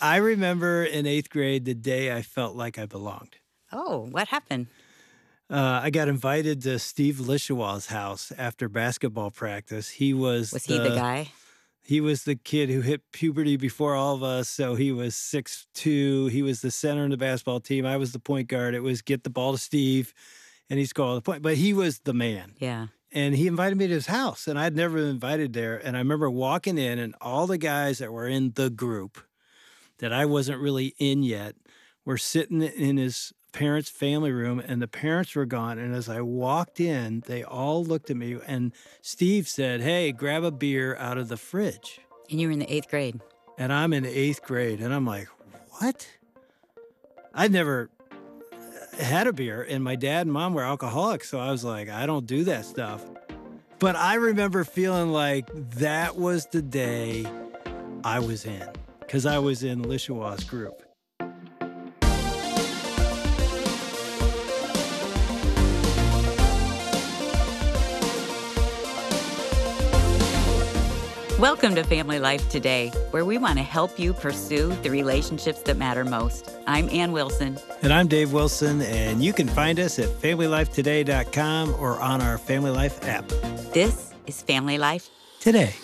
I remember in 8th grade the day I felt like I belonged. Oh, what happened? I got invited to Steve Lishaw's house after basketball practice. Was he the guy? He was the kid who hit puberty before all of us, so he was 6'2". He was the center in the basketball team. I was the point guard. It was get the ball to Steve, and he scored all the point. But he was the man. Yeah. And he invited me to his house, and I'd never been invited there. And I remember walking in, and all the guys that were in the group that I wasn't really in yet were sitting in his parents' family room, and the parents were gone. And as I walked in, they all looked at me, and Steve said, "Hey, grab a beer out of the fridge." And you were in the 8th grade. And I'm in 8th grade, and I'm like, what? I'd never had a beer, and my dad and mom were alcoholics, so I was like, I don't do that stuff. But I remember feeling like that was the day I was in, because I was in Lishaw's group. Welcome to Family Life Today, where we want to help you pursue the relationships that matter most. I'm Ann Wilson. And I'm Dave Wilson, and you can find us at FamilyLifeToday.com or on our Family Life app. This is Family Life Today.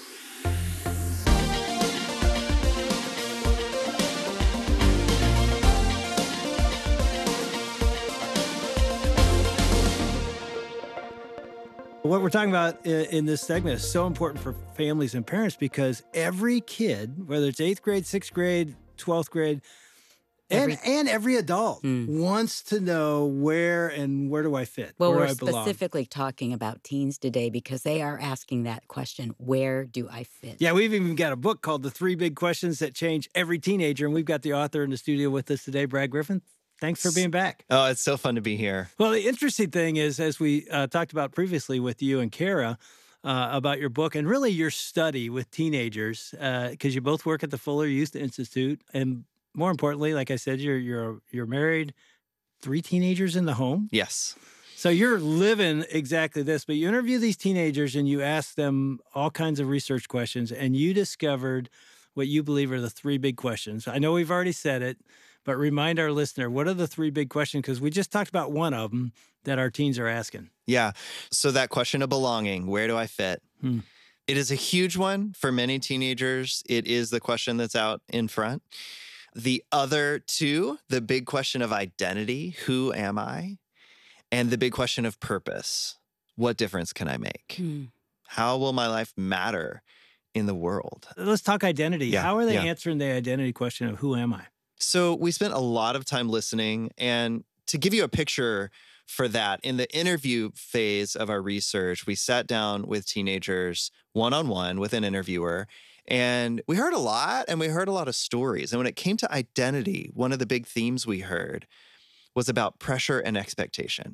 What we're talking about in this segment is so important for families and parents because every kid, whether it's 8th grade, 6th grade, 12th grade, and every adult wants to know where do I fit? Well, where we're do I belong? specifically talking about teens today because they are asking that question, where do I fit? Yeah, we've even got a book called The 3 Big Questions That Change Every Teenager, and we've got the author in the studio with us today, Brad Griffin. Thanks for being back. Oh, it's so fun to be here. Well, the interesting thing is, as we talked about previously with you and Kara about your book and really your study with teenagers, because you both work at the Fuller Youth Institute, and more importantly, like I said, you're married, 3 teenagers in the home. Yes. So you're living exactly this, but you interview these teenagers and you ask them all kinds of research questions, and you discovered what you believe are the 3 big questions. I know we've already said it, but remind our listener, what are the 3 big questions? Because we just talked about one of them that our teens are asking. Yeah. So that question of belonging, where do I fit? It is a huge one for many teenagers. It is the question that's out in front. The other 2, the big question of identity, who am I? And the big question of purpose, what difference can I make? How will my life matter in the world? Let's talk identity. Yeah, How are they yeah. answering the identity question of who am I? So we spent a lot of time listening, and to give you a picture for that, in the interview phase of our research, we sat down with teenagers one-on-one with an interviewer, and we heard a lot, and we heard a lot of stories. And when it came to identity, one of the big themes we heard was about pressure and expectation.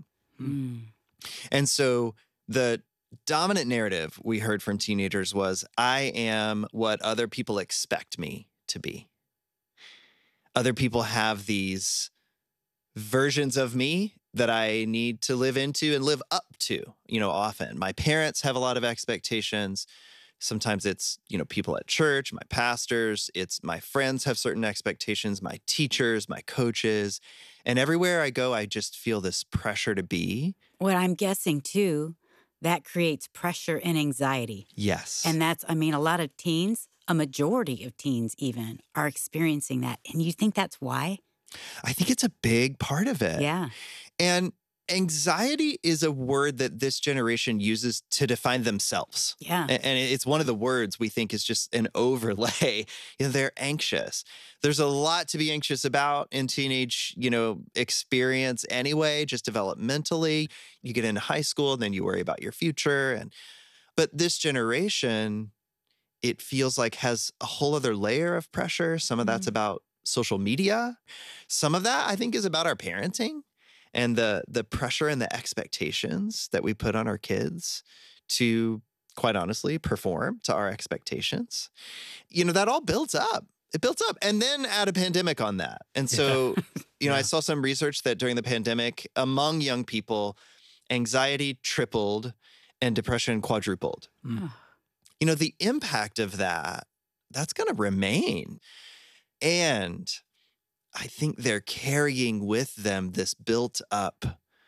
And so the dominant narrative we heard from teenagers was, I am what other people expect me to be. Other people have these versions of me that I need to live into and live up to, often. My parents have a lot of expectations. Sometimes it's, people at church, my pastors, it's my friends have certain expectations, my teachers, my coaches. And everywhere I go, I just feel this pressure to be. What I'm guessing, too, that creates pressure and anxiety. Yes. And that's, a lot of teens, a majority of teens even, are experiencing that. And you think that's why? I think it's a big part of it. Yeah. And anxiety is a word that this generation uses to define themselves. Yeah. And it's one of the words we think is just an overlay. They're anxious. There's a lot to be anxious about in teenage, experience anyway, just developmentally. You get into high school, and then you worry about your future. But this generation, it feels like has a whole other layer of pressure. Some of that's about social media. Some of that, I think, is about our parenting and the pressure and the expectations that we put on our kids to, quite honestly, perform to our expectations. That all builds up. It built up. And then add a pandemic on that. And so, I saw some research that during the pandemic, among young people, anxiety tripled and depression quadrupled. The impact of that's going to remain. And I think they're carrying with them this built up,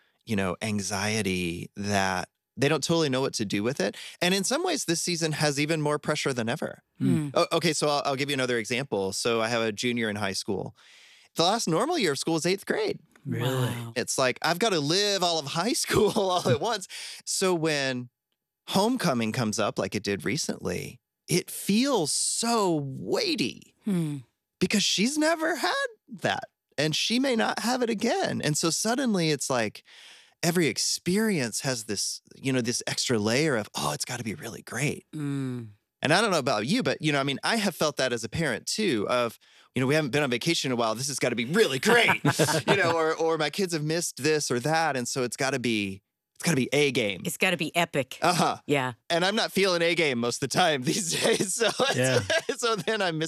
anxiety that they don't totally know what to do with it. And in some ways, this season has even more pressure than ever. Mm. Okay, so I'll give you another example. So I have a junior in high school. The last normal year of school is 8th grade. Really? Wow. It's like, I've got to live all of high school all at once. So when homecoming comes up like it did recently, it feels so weighty Hmm. because she's never had that and she may not have it again. And so suddenly it's like every experience has this, this extra layer of, oh, it's got to be really great. Mm. And I don't know about you, but, I have felt that as a parent too of, we haven't been on vacation in a while. This has got to be really great, or my kids have missed this or that. And so it's got to be A game. It's got to be epic. Uh-huh. Yeah. And I'm not feeling A game most of the time these days. So, Yeah. so then I'm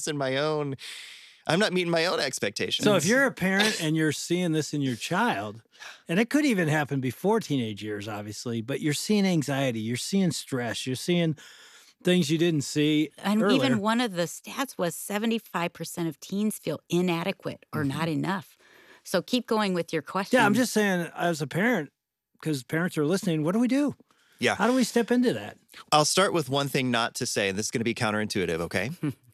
not meeting my own expectations. So if you're a parent and you're seeing this in your child, and it could even happen before teenage years, obviously, but you're seeing anxiety, you're seeing stress, you're seeing things you didn't see And earlier. even one of the stats was 75% of teens feel inadequate or not enough. So keep going with your question. Yeah, I'm just saying, as a parent, because parents are listening, what do we do? Yeah. How do we step into that? I'll start with one thing not to say. This is going to be counterintuitive, okay?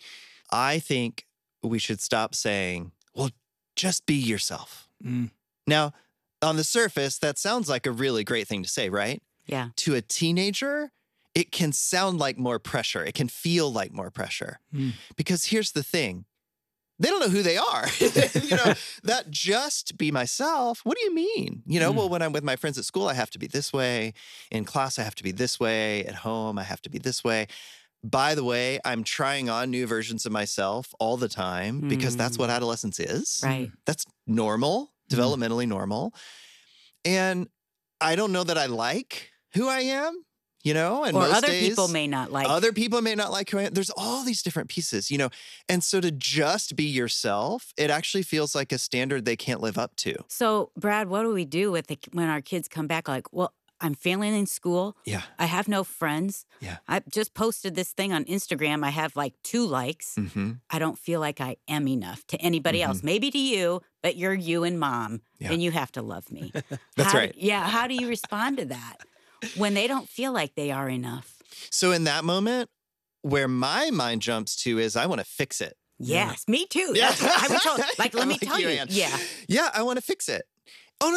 I think we should stop saying, well, just be yourself. Mm. Now, on the surface, that sounds like a really great thing to say, right? Yeah. To a teenager, it can sound like more pressure. It can feel like more pressure. Mm. Because here's the thing. They don't know who they are. That just be myself. What do you mean? Well, when I'm with my friends at school, I have to be this way. In class, I have to be this way. At home, I have to be this way. By the way, I'm trying on new versions of myself all the time because that's what adolescence is. Right. That's normal, developmentally normal. And I don't know that I like who I am. And Or most other days, people may not like. other people may not like who I am. There's all these different pieces, And so to just be yourself, it actually feels like a standard they can't live up to. So, Brad, what do we do with when our kids come back like, well, I'm failing in school. Yeah. I have no friends. Yeah. I just posted this thing on Instagram. I have like 2 likes. Mm-hmm. I don't feel like I am enough to anybody else. Maybe to you, but you're you and mom, Yeah. and you have to love me. That's right. Yeah. How do you respond to that when they don't feel like they are enough? So in that moment, where my mind jumps to is I want to fix it. Yes, me too. Yeah. That's what I would tell. Like, let I'm me like tell you. Ann. Yeah. Yeah, I want to fix it. Oh,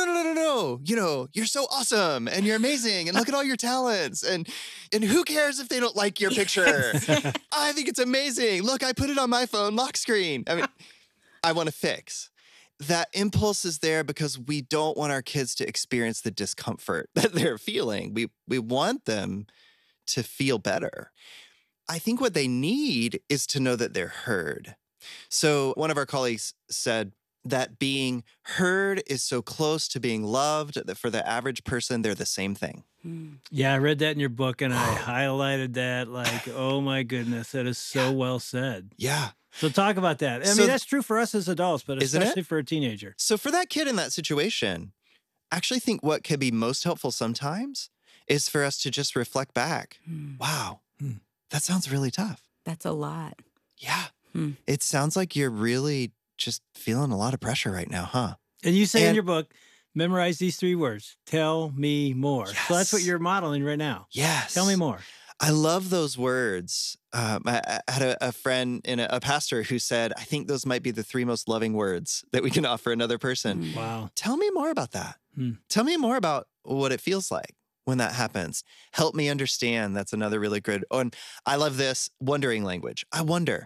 no. You're so awesome and you're amazing and look at all your talents. And who cares if they don't like your picture? I think it's amazing. Look, I put it on my phone lock screen. I mean, I want to fix. That impulse is there because we don't want our kids to experience the discomfort that they're feeling. We want them to feel better. I think what they need is to know that they're heard. So one of our colleagues said that being heard is so close to being loved that for the average person, they're the same thing. Yeah, I read that in your book and I highlighted that like, oh my goodness, that is so well said. Yeah. So talk about that. I So- mean, that's true for us as adults, but Isn't it? especially for a teenager. So for that kid in that situation, I actually think what could be most helpful sometimes is for us to just reflect back. Wow, that sounds really tough. That's a lot. Yeah. Hmm. It sounds like you're really just feeling a lot of pressure right now, huh? And you say in And- your book, memorize these 3 words. Tell me more. So that's what Yes. you're modeling right now. Yes. Tell me more. I love those words. I had a friend and a pastor who said, I think those might be the 3 most loving words that we can offer another person. Wow. Tell me more about that. Hmm. Tell me more about what it feels like when that happens. Help me understand. That's another really good. Oh, and I love this wondering language. I wonder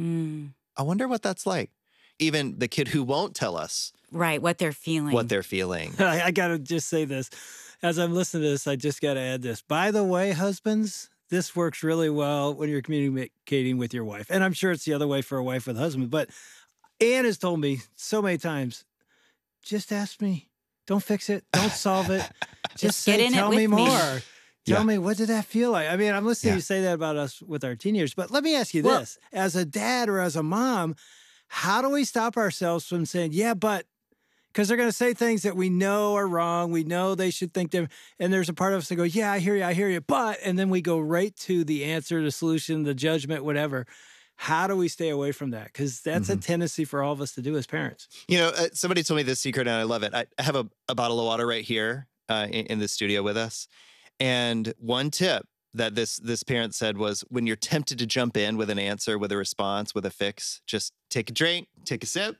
what that's like. Even the kid who won't tell us Right, what they're feeling. what they're feeling. I got to just say this. As I'm listening to this, I just got to add this. By the way, husbands, this works really well when you're communicating with your wife. And I'm sure it's the other way for a wife with a husband. But Ann has told me so many times, just ask me. Don't fix it. Don't solve it. Just say, get in it tell with me me." more. Tell Yeah. me, what did that feel like? I mean, I'm listening Yeah. to you say that about us with our teenagers. But let me ask you Well- this. As a dad or as a mom, how do we stop ourselves from saying, yeah, but, because they're going to say things that we know are wrong. We know they should think they're, and there's a part of us that go, yeah, I hear you, but, and then we go right to the answer, the solution, the judgment, whatever. How do we stay away from that? Because that's a tendency for all of us to do as parents. Somebody told me this secret and I love it. I have a bottle of water right here in the studio with us. And one tip that this parent said was, when you're tempted to jump in with an answer, with a response, with a fix, just take a drink, take a sip,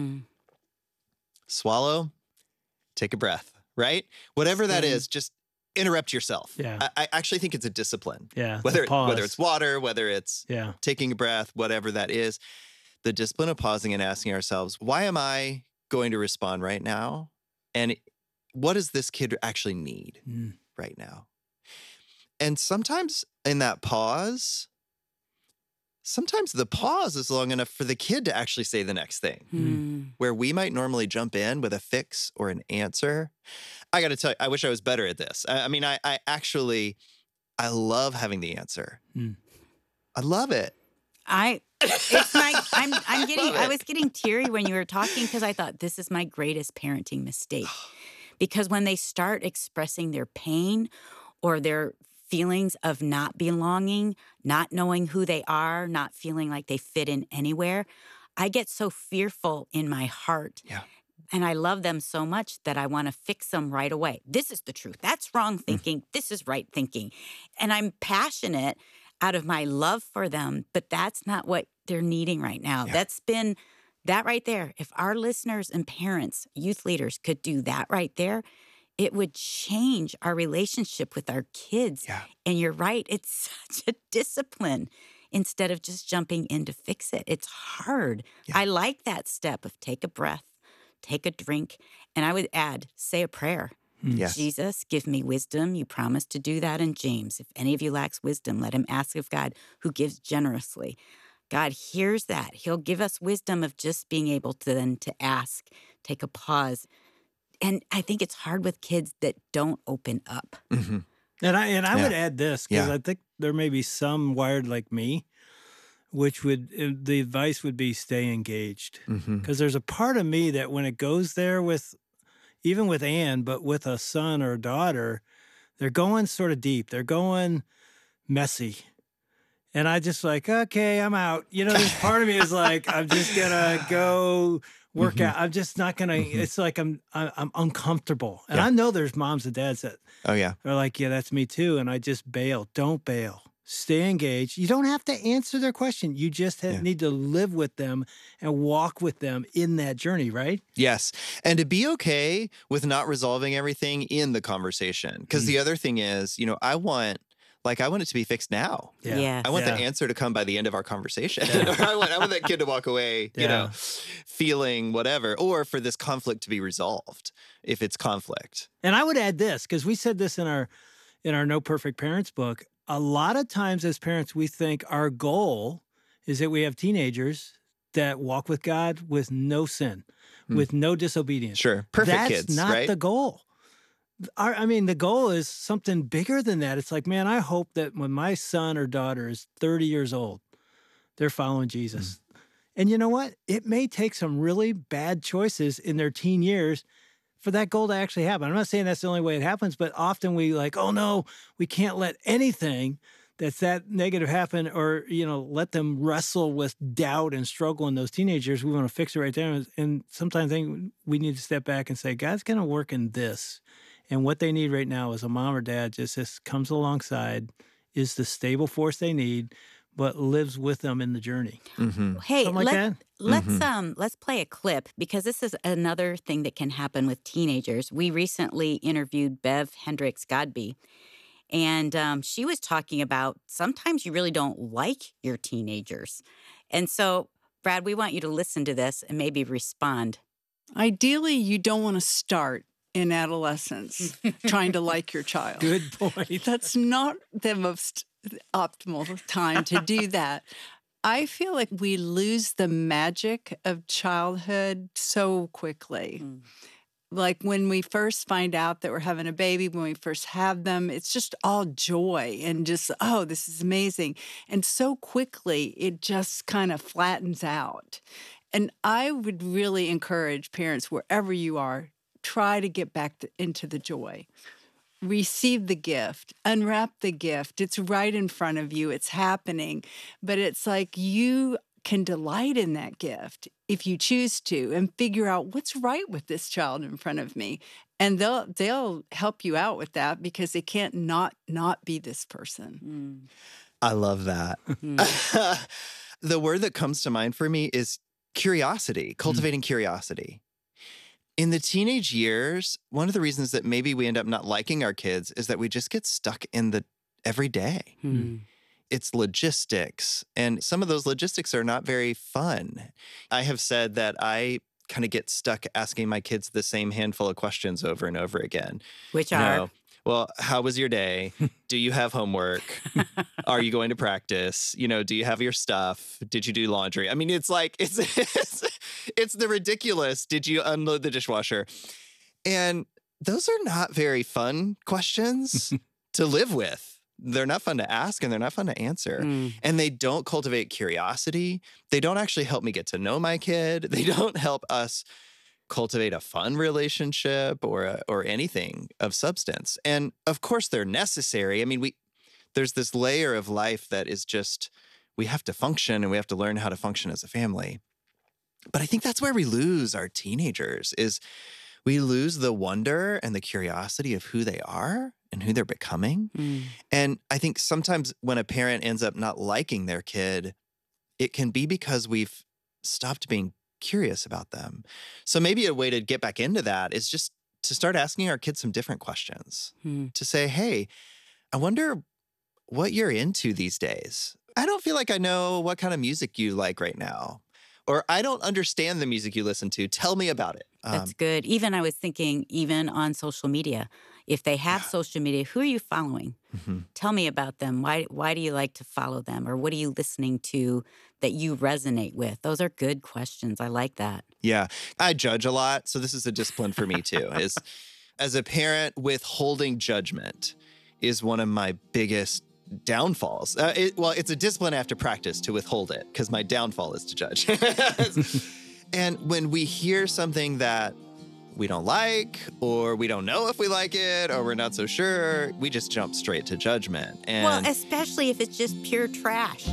swallow, take a breath, right? Whatever that is, just interrupt yourself. Yeah. I actually think it's a discipline. Yeah. Whether pause. it's water, whether it's taking a breath, whatever that is, the discipline of pausing and asking ourselves, why am I going to respond right now? And what does this kid actually need right now? And sometimes in that pause, sometimes the pause is long enough for the kid to actually say the next thing, where we might normally jump in with a fix or an answer. I got to tell you, I wish I was better at this. I mean, I love having the answer. I love it. I was getting teary when you were talking, because I thought, this is my greatest parenting mistake. Because when they start expressing their pain or their feelings of not belonging, not knowing who they are, not feeling like they fit in anywhere, I get so fearful in my heart. Yeah. And I love them so much that I want to fix them right away. This is the truth. That's wrong thinking. This is right thinking. And I'm passionate out of my love for them, but that's not what they're needing right now. Yeah. That's been that right there. If our listeners and parents, youth leaders could do that right there, it would change our relationship with our kids. Yeah. And you're right, it's such a discipline instead of just jumping in to fix it. It's hard. Yeah. I like that step of take a breath, take a drink, and I would add, say a prayer. Yes. Jesus, give me wisdom. You promised to do that in James. If any of you lacks wisdom, let him ask of God, who gives generously. God hears that. He'll give us wisdom of just being able to then to ask, take a pause. And I think it's hard with kids that don't open up. Mm-hmm. And I would add this, because Yeah. I think there may be some wired like me, which would, the advice would be stay engaged. Because there's a part of me that when it goes there with, even with Ann, but with a son or a daughter, they're going sort of deep. They're going messy. And I just like, okay, I'm out. This part of me is like, I'm just going to go work out. I'm just not going to, it's like I'm uncomfortable. And I know there's moms and dads that are like, yeah, that's me too. And I just bail. Don't bail. Stay engaged. You don't have to answer their question. You just need to live with them and walk with them in that journey, right? Yes. And to be okay with not resolving everything in the conversation. Because the other thing is, I want it to be fixed now. Yeah. Yes. I want the answer to come by the end of our conversation. Or I want that kid to walk away, feeling whatever, or for this conflict to be resolved if it's conflict. And I would add this, because we said this in our No Perfect Parents book. A lot of times as parents, we think our goal is that we have teenagers that walk with God with no sin, with no disobedience. Sure. Perfect kids, That's not right? the goal. The goal is something bigger than that. It's like, man, I hope that when my son or daughter is 30 years old, they're following Jesus. And you know what? It may take some really bad choices in their teen years for that goal to actually happen. I'm not saying that's the only way it happens, but often we like, oh no, we can't let anything that's that negative happen, or, let them wrestle with doubt and struggle in those teenagers. We want to fix it right there. And sometimes I think we need to step back and say, God's going to work in this. And what they need right now is a mom or dad just comes alongside, is the stable force they need, but lives with them in the journey. Hey, Something like that? let's play a clip, because this is another thing that can happen with teenagers. We recently interviewed Bev Hendricks Godby, and she was talking about sometimes you really don't like your teenagers. And so, Brad, we want you to listen to this and maybe respond. Ideally, you don't want to start in adolescence trying to like your child. Good point. That's not the most optimal time to do that. I feel like we lose the magic of childhood so quickly. Like when we first find out that we're having a baby, when we first have them, it's just all joy and just, oh, this is amazing. And so quickly, it just kind of flattens out. And I would really encourage parents, wherever you are, try to get back into the joy. receive the gift, unwrap the gift. It's right in front of you. It's happening. But it's like you can delight in that gift if you choose to and figure out what's right with this child in front of me. And they'll help you out with that because they can't not be this person. I love that. The word that comes to mind for me is curiosity, cultivating curiosity. In the teenage years, one of the reasons that maybe we end up not liking our kids is that we just get stuck in the everyday. It's logistics, and some of those logistics are not very fun. I have said that I kind of get stuck asking my kids the same handful of questions over and over again. Which You are? know, well, how was your day? Do you have homework? Are you going to practice? Do you have your stuff? Did you do laundry? I mean, it's like, it's the ridiculous. Did you unload the dishwasher? And those are not very fun questions to live with. They're not fun to ask and they're not fun to answer. And they don't cultivate curiosity. They don't actually help me get to know my kid. They don't help us cultivate a fun relationship or anything of substance. And of course they're necessary. I mean, there's this layer of life that is just, we have to function and we have to learn how to function as a family. But I think that's where we lose our teenagers, is we lose the wonder and the curiosity of who they are and who they're becoming. And I think sometimes when a parent ends up not liking their kid, it can be because we've stopped being curious about them. So maybe a way to get back into that is just to start asking our kids some different questions. To say, hey, I wonder what you're into these days. I don't feel like I know what kind of music you like right now. Or I don't understand the music you listen to. Tell me about it. That's good. Even I was thinking, even on social media, if they have social media, who are you following? Tell me about them. Why do you like to follow them? Or what are you listening to that you resonate with? Those are good questions. I like that. Yeah. I judge a lot. So this is a discipline for me too. Is as a parent, withholding judgment is one of my biggest downfalls. It's a discipline I have to practice to withhold it because my downfall is to judge. And when we hear something that we don't like, or we don't know if we like it, or we're not so sure, we just jump straight to judgment. And Well, especially if it's just pure trash.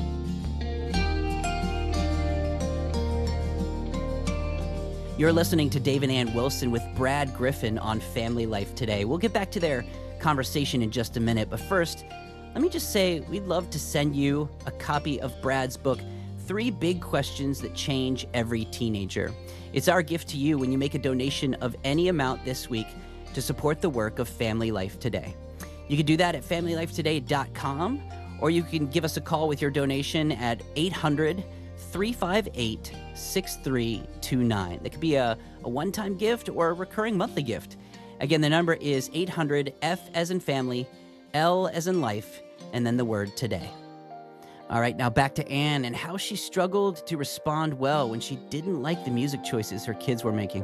You're listening to Dave and Ann Wilson with Brad Griffin on Family Life Today. We'll get back to their conversation in just a minute, but first, let me just say we'd love to send you a copy of Brad's book, 3 Big Questions That Change Every Teenager. It's our gift to you when you make a donation of any amount this week to support the work of Family Life Today. You can do that at familylifetoday.com, or you can give us a call with your donation at 800-358-6329. That could be a one-time gift or a recurring monthly gift. Again, the number is 800-F as in family, L as in life, and then the word today. All right, now back to Ann and how she struggled to respond well when she didn't like the music choices her kids were making.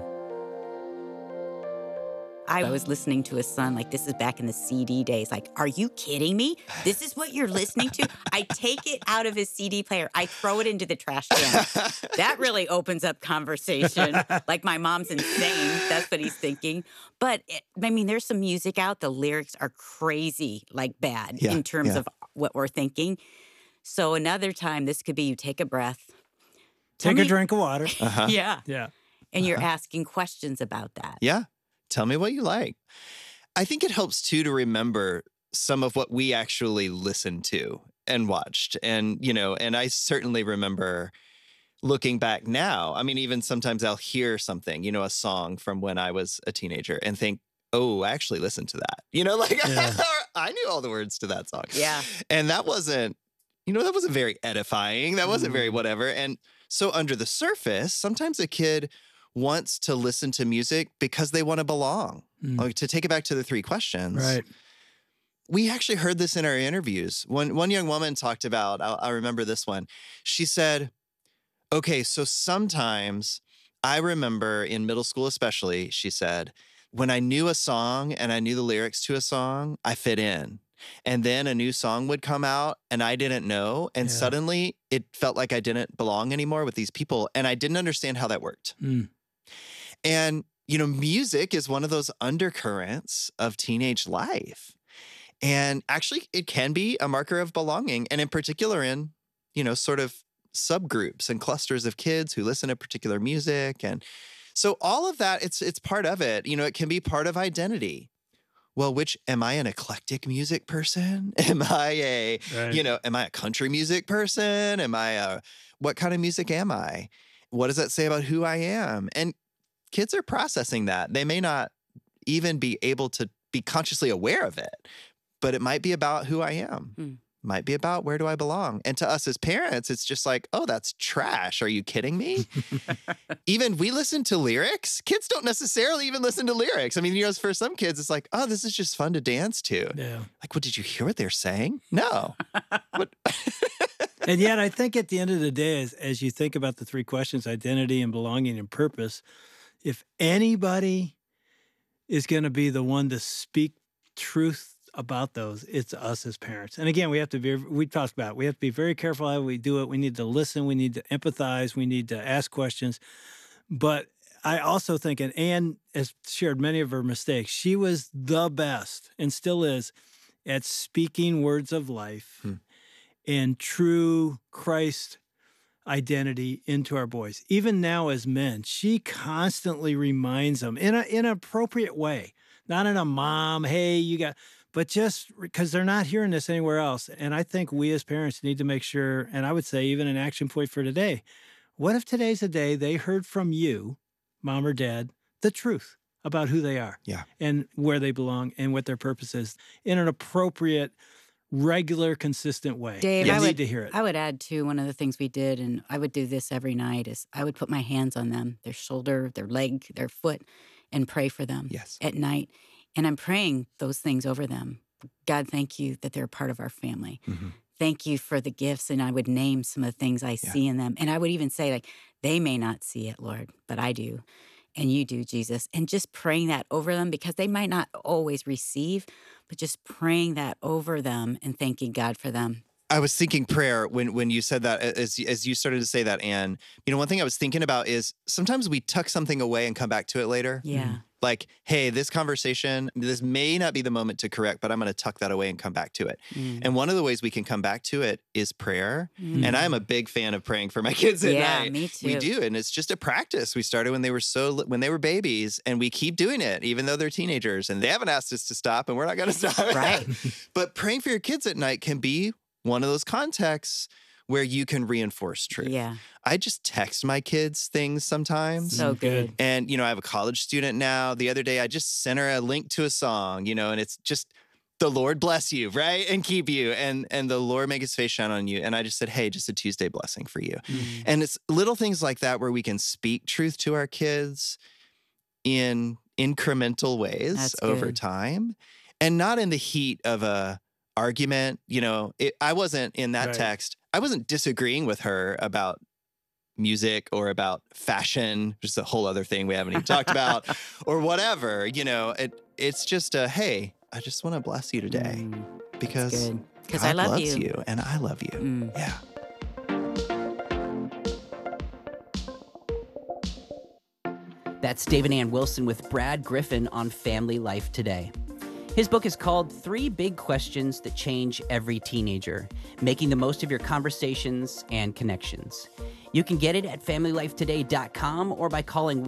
I was listening to a son, like this is back in the CD days. Like, are you kidding me? This is what you're listening to? I take it out of his CD player. I throw it into the trash can. That really opens up conversation. Like, my mom's insane. That's what he's thinking. But, there's some music out. The lyrics are crazy, like bad in terms of what we're thinking. So another time, this could be you take a breath. Take a drink of water. Yeah. Yeah. And you're asking questions about that. yeah, tell me what you like. I think it helps too to remember some of what we actually listened to and watched. And, and I certainly remember looking back now. I mean, even sometimes I'll hear something, a song from when I was a teenager and think, oh, I actually listened to that. I knew all the words to that song. Yeah. And that wasn't very edifying. That wasn't very whatever. And so under the surface, sometimes a kid wants to listen to music because they want to belong. Like, to take it back to the 3 questions. Right. We actually heard this in our interviews. One young woman talked about, I remember this one. She said, okay, so sometimes I remember in middle school especially, she said, when I knew a song and I knew the lyrics to a song, I fit in. And then a new song would come out and I didn't know. And suddenly it felt like I didn't belong anymore with these people. And I didn't understand how that worked. And music is one of those undercurrents of teenage life. And actually, it can be a marker of belonging. And in particular, in, sort of subgroups and clusters of kids who listen to particular music. And so all of that, it's part of it. It can be part of identity. Well, am I an eclectic music person? Am I a country music person? What kind of music am I? What does that say about who I am? And kids are processing that. They may not even be able to be consciously aware of it, but it might be about who I am. Might be about where do I belong. And to us as parents, it's just like, oh, that's trash. Are you kidding me? Even we listen to lyrics. Kids don't necessarily even listen to lyrics. I mean, for some kids, it's like, oh, this is just fun to dance to. Yeah. Like, what, did you hear what they're saying? No. What? And yet I think at the end of the day, as you think about the three questions, identity and belonging and purpose, if anybody is going to be the one to speak truth about those, it's us as parents. And again, we have to be very careful how we do it. We need to listen. We need to empathize. We need to ask questions. But I also think, and Anne has shared many of her mistakes, she was the best and still is at speaking words of life and true Christ identity into our boys. Even now as men, she constantly reminds them in an appropriate way, not in a mom, hey, but just because they're not hearing this anywhere else. And I think we as parents need to make sure, and I would say even an action point for today, what if today's a day they heard from you, mom or dad, the truth about who they are and where they belong and what their purpose is in an appropriate, regular, consistent way. Dave, I need to hear it. I would add, too, one of the things we did, and I would do this every night, is I would put my hands on them, their shoulder, their leg, their foot, and pray for them at night. And I'm praying those things over them. God, thank you that they're a part of our family. Thank you for the gifts. And I would name some of the things I see in them. And I would even say, like, they may not see it, Lord, but I do. And you do, Jesus. And just praying that over them, because they might not always receive, but just praying that over them and thanking God for them. I was thinking prayer when you said that, as you started to say that, Anne. One thing I was thinking about is sometimes we tuck something away and come back to it later. Yeah. Like, hey, this conversation, this may not be the moment to correct, but I'm going to tuck that away and come back to it. And one of the ways we can come back to it is prayer. And I'm a big fan of praying for my kids at night. Yeah, me too. We do, and it's just a practice. We started when they were babies, and we keep doing it, even though they're teenagers, and they haven't asked us to stop, and we're not going to stop. Right. But praying for your kids at night can be one of those contexts where you can reinforce truth. Yeah. I just text my kids things sometimes. So good. And, I have a college student now. The other day, I just sent her a link to a song, and it's just, the Lord bless you, right? And keep you. And the Lord make his face shine on you. And I just said, hey, just a Tuesday blessing for you. And it's little things like that where we can speak truth to our kids in incremental ways over time, and not in the heat of a argument. I wasn't in that text. I wasn't disagreeing with her about music or about fashion, just a whole other thing we haven't even talked about, or whatever. It's just hey, I just want to bless you today because I love loves you and I love you. Yeah. That's Dave and Ann Wilson with Brad Griffin on Family Life Today. His book is called 3 Big Questions That Change Every Teenager, Making the Most of Your Conversations and Connections. You can get it at FamilyLifeToday.com or by calling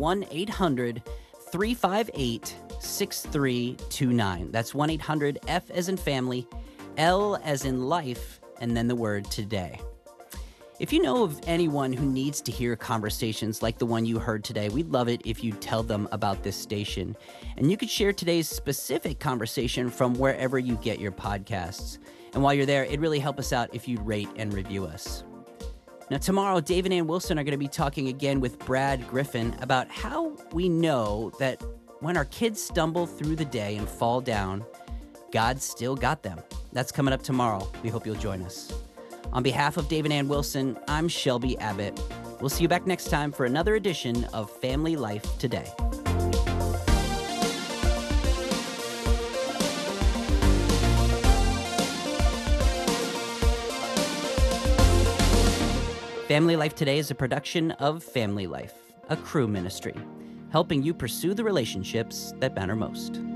1-800-358-6329. That's 1-800-F as in family, L as in life, and then the word today. If you know of anyone who needs to hear conversations like the one you heard today, we'd love it if you'd tell them about this station. And you could share today's specific conversation from wherever you get your podcasts. And while you're there, it'd really help us out if you'd rate and review us. Now, tomorrow, Dave and Ann Wilson are going to be talking again with Brad Griffin about how we know that when our kids stumble through the day and fall down, God still got them. That's coming up tomorrow. We hope you'll join us. On behalf of Dave and Ann Wilson, I'm Shelby Abbott. We'll see you back next time for another edition of Family Life Today. Family Life Today is a production of Family Life, a Cru ministry. helping you pursue the relationships that matter most.